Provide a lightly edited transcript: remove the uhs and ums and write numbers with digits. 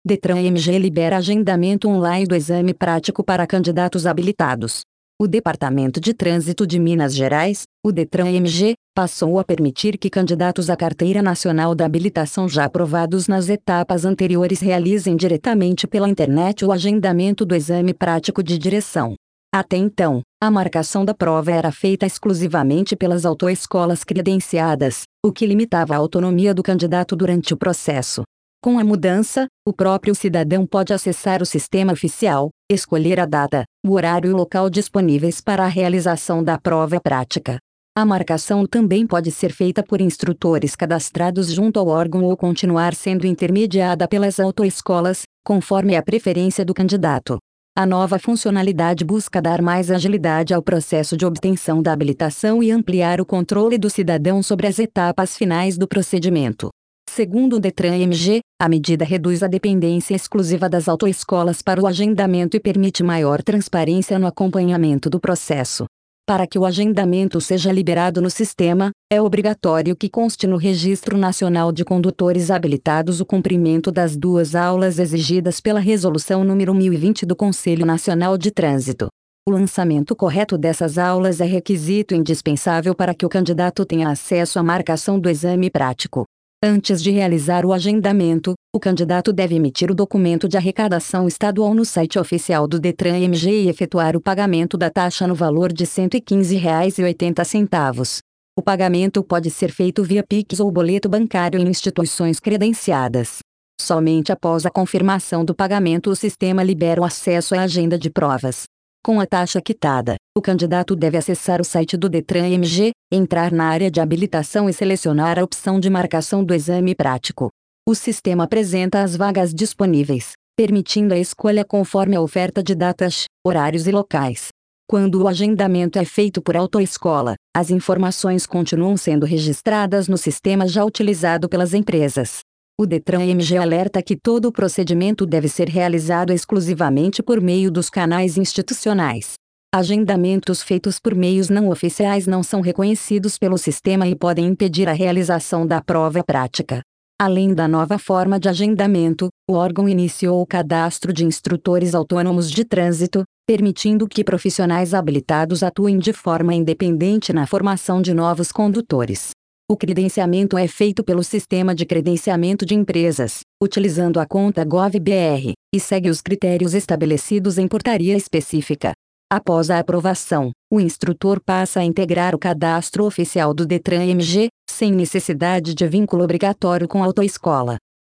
DETRAN-MG libera agendamento online do exame prático para candidatos habilitados. O Departamento de Trânsito de Minas Gerais, o DETRAN-MG, passou a permitir que candidatos à Carteira Nacional da Habilitação já aprovados nas etapas anteriores realizem diretamente pela internet o agendamento do exame prático de direção. Até então, a marcação da prova era feita exclusivamente pelas autoescolas credenciadas, o que limitava a autonomia do candidato durante o processo. Com a mudança, o próprio cidadão pode acessar o sistema oficial, escolher a data, o horário e o local disponíveis para a realização da prova prática. A marcação também pode ser feita por instrutores cadastrados junto ao órgão ou continuar sendo intermediada pelas autoescolas, conforme a preferência do candidato. A nova funcionalidade busca dar mais agilidade ao processo de obtenção da habilitação e ampliar o controle do cidadão sobre as etapas finais do procedimento. Segundo o DETRAN-MG, a medida reduz a dependência exclusiva das autoescolas para o agendamento e permite maior transparência no acompanhamento do processo. Para que o agendamento seja liberado no sistema, é obrigatório que conste no Registro Nacional de Condutores Habilitados o cumprimento das 2 aulas exigidas pela Resolução nº 1020 do Conselho Nacional de Trânsito. O lançamento correto dessas aulas é requisito indispensável para que o candidato tenha acesso à marcação do exame prático. Antes de realizar o agendamento, o candidato deve emitir o documento de arrecadação estadual no site oficial do DETRAN-MG e efetuar o pagamento da taxa no valor de R$ 115,80. O pagamento pode ser feito via Pix ou boleto bancário em instituições credenciadas. Somente após a confirmação do pagamento o sistema libera o acesso à agenda de provas. Com a taxa quitada, o candidato deve acessar o site do DETRAN-MG, entrar na área de habilitação e selecionar a opção de marcação do exame prático. O sistema apresenta as vagas disponíveis, permitindo a escolha conforme a oferta de datas, horários e locais. Quando o agendamento é feito por autoescola, as informações continuam sendo registradas no sistema já utilizado pelas empresas. O DETRAN-MG alerta que todo o procedimento deve ser realizado exclusivamente por meio dos canais institucionais. Agendamentos feitos por meios não oficiais não são reconhecidos pelo sistema e podem impedir a realização da prova prática. Além da nova forma de agendamento, o órgão iniciou o cadastro de instrutores autônomos de trânsito, permitindo que profissionais habilitados atuem de forma independente na formação de novos condutores. O credenciamento é feito pelo Sistema de Credenciamento de Empresas, utilizando a conta Gov.br, e segue os critérios estabelecidos em portaria específica. Após a aprovação, o instrutor passa a integrar o cadastro oficial do DETRAN-MG, sem necessidade de vínculo obrigatório com a autoescola.